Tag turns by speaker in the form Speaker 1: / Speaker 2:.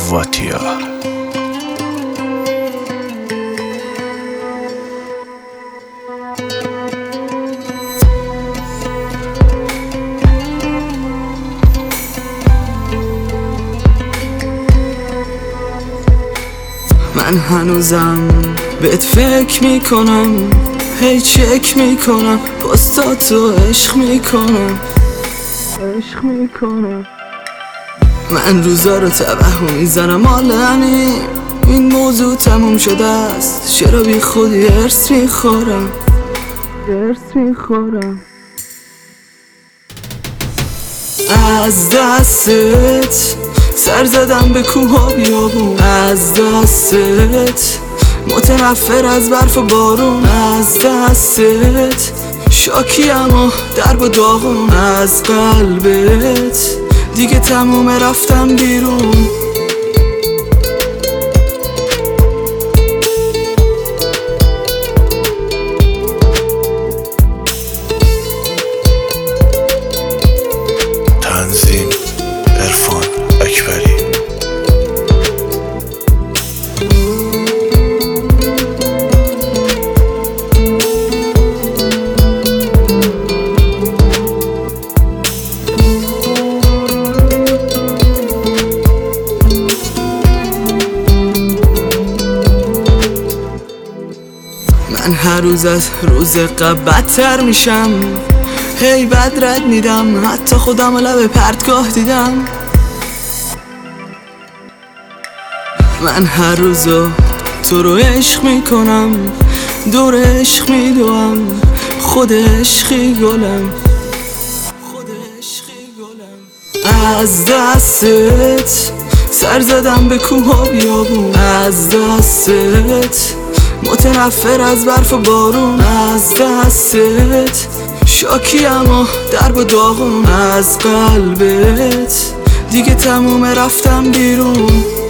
Speaker 1: واتیا.
Speaker 2: من هنوزم بهت فکر میکنم، هی چک میکنم پستاتو عشق میکنم. من روزا رو توهم میزنم آلنی این موضوع تموم شده است، چرا بی خودی هرس میخورم. از دستت سر زدم به کوه و بیابون، از دستت متنفر از برف و بارون، از دستت شاکیم و درب و داغون، از قلبت دیگه تمومه رفتم بیرون.
Speaker 1: تنظیم عرفان اکبری.
Speaker 2: من هر روز از روز قبل بدتر میشم، هی بد رد میدم، حتی خودم و لب پرتگاه دیدم. من هر روزو تو رو عشق میکنم، دور عشق میدوم، خود عشقی گلم. از دستت سر زدم به کوه و بیابون، از دستت متنفر از برف و بارون، از دستت شاکیم و درب و داغون، از قلبت دیگه تمومه رفتم بیرون.